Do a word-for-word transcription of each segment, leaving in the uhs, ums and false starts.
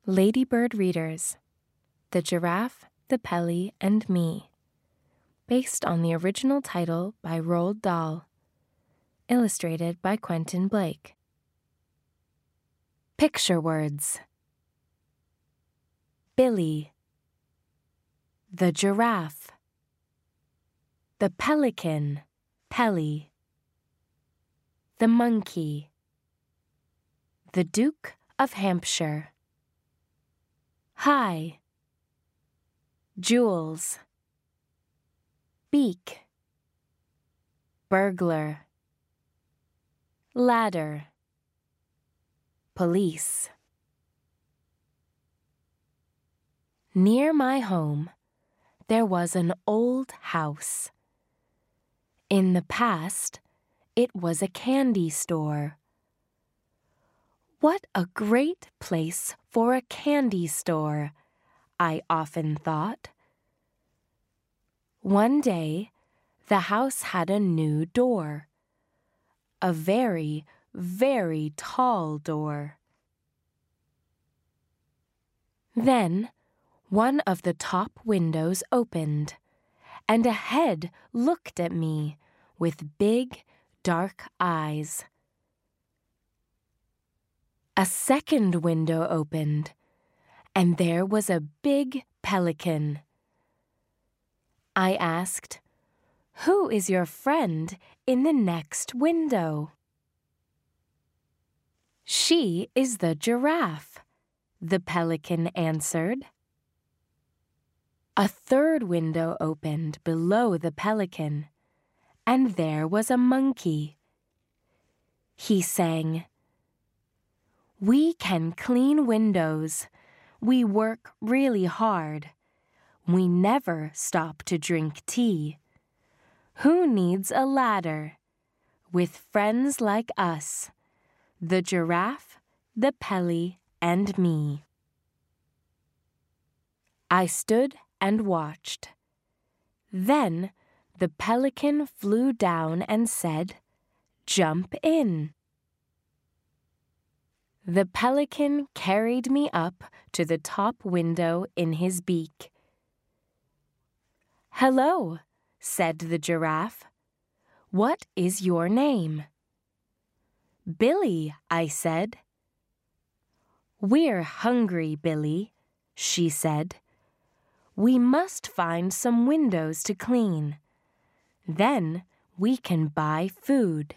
Ladybird Readers: The Giraffe, the Pelly, and Me, based on the original title by Roald Dahl, illustrated by Quentin Blake. Picture words: Billy, the giraffe, the pelican, Pelly, the monkey, the Duke of Hampshire. Hi, Jules, beak, burglar, ladder, police. Near my home, there was an old house. In the past, it was a candy store. What a great place for a candy store, I often thought. One day, the house had a new door. A very, very tall door. Then, one of the top windows opened, and a head looked at me with big, dark eyes. A second window opened, and there was a big pelican. I asked, "Who is your friend in the next window?" "She is the giraffe," the pelican answered. A third window opened below the pelican, and there was a monkey. He sang, "We can clean windows. We work really hard. We never stop to drink tea. Who needs a ladder? With friends like us, the giraffe, the Pelly, and me." I stood and watched. Then the pelican flew down and said, "Jump in." The pelican carried me up to the top window in his beak. "Hello," said the giraffe. "What is your name?" "Billy," I said. "We're hungry, Billy," she said. "We must find some windows to clean. Then we can buy food."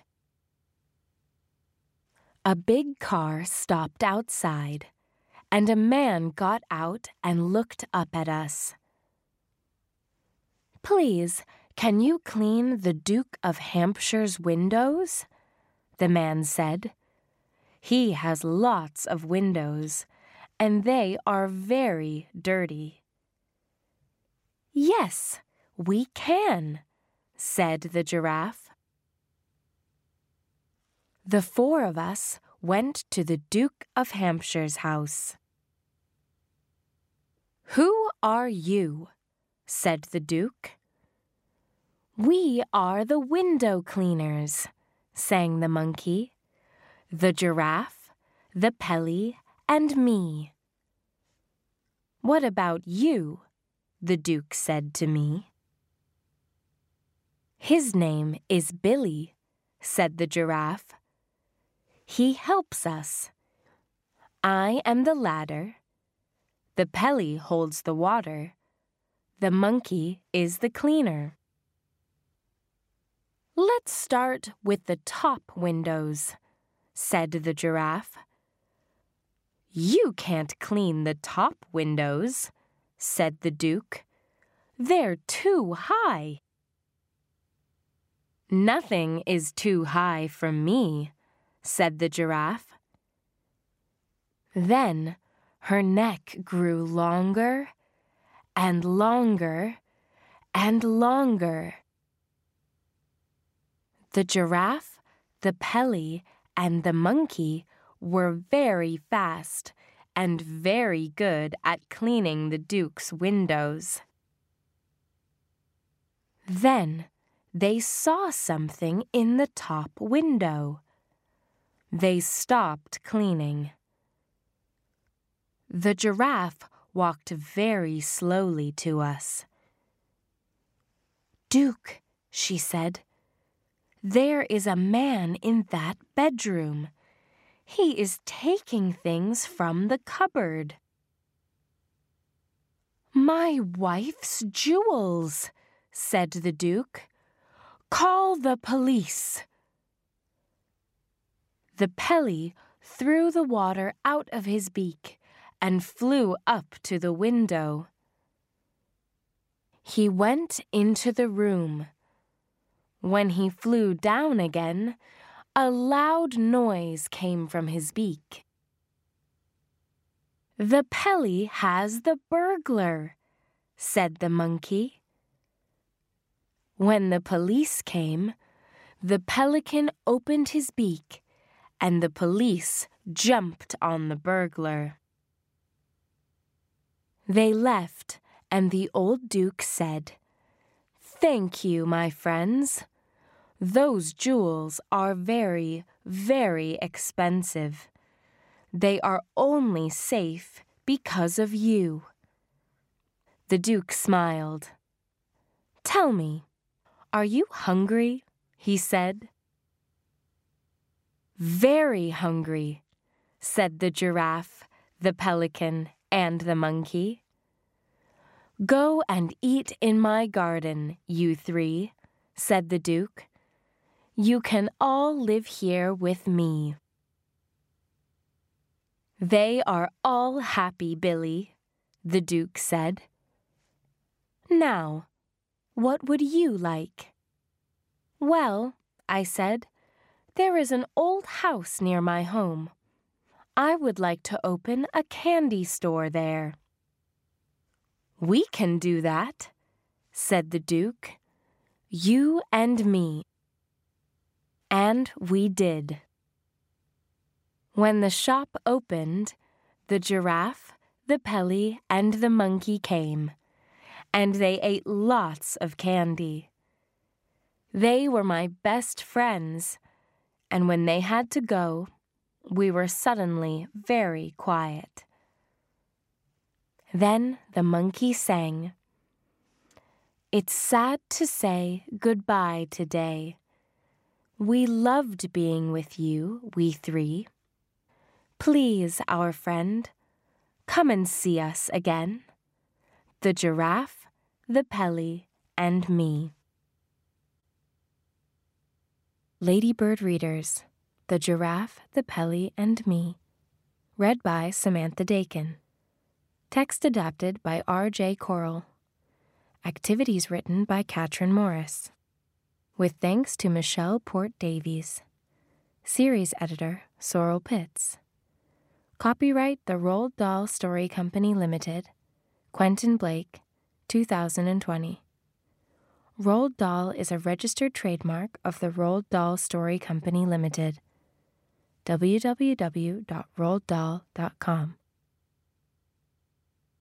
A big car stopped outside, and a man got out and looked up at us. "Please, can you clean the Duke of Hampshire's windows?" the man said. "He has lots of windows, and they are very dirty." "Yes, we can," said the giraffe. The four of us went to the Duke of Hampshire's house. "Who are you?" said the Duke. "We are the window cleaners," sang the monkey, "the giraffe, the Pelly, and me." "What about you?" the Duke said to me. "His name is Billy," said the giraffe. "He helps us. I am the ladder. The Pelly holds the water. The monkey is the cleaner." "Let's start with the top windows," said the giraffe. "You can't clean the top windows," said the Duke. "They're too high." "Nothing is too high for me," said the giraffe. Then her neck grew longer and longer and longer. The giraffe, the Pelly, and the monkey were very fast and very good at cleaning the Duke's windows. Then they saw something in the top window. They stopped cleaning. The giraffe walked very slowly to us. "Duke," she said, "there is a man in that bedroom. He is taking things from the cupboard." "My wife's jewels," said the Duke. "Call the police." The Pelly threw the water out of his beak and flew up to the window. He went into the room. When he flew down again, a loud noise came from his beak. "The Pelly has the burglar," said the monkey. When the police came, the pelican opened his beak, and the police jumped on the burglar. They left, and the old Duke said, "Thank you, my friends. Those jewels are very, very expensive. They are only safe because of you." The Duke smiled. "Tell me, are you hungry?" he said. "Very hungry," said the giraffe, the pelican, and the monkey. "Go and eat in my garden, you three," said the Duke. "You can all live here with me." "They are all happy, Billy," the Duke said. "Now, what would you like?" "Well," I said, "there is an old house near my home. I would like to open a candy store there." "We can do that," said the Duke. "You and me." And we did. When the shop opened, the giraffe, the Pelly, and the monkey came, and they ate lots of candy. They were my best friends, and when they had to go, we were suddenly very quiet. Then the monkey sang, "It's sad to say goodbye today. We loved being with you, we three. Please, our friend, come and see us again. The giraffe, the Pelly, and me." Lady Bird Readers, The Giraffe, the Pelly, and Me. Read by Samantha Dakin. Text adapted by R J Coral. Activities written by Katrin Morris. With thanks to Michelle Port Davies. Series editor, Sorrel Pitts. Copyright The Roald Dahl Story Company Limited. Quentin Blake, two thousand twenty. Roald Dahl is a registered trademark of the Roald Dahl Story Company Limited. w w w dot roald dahl dot com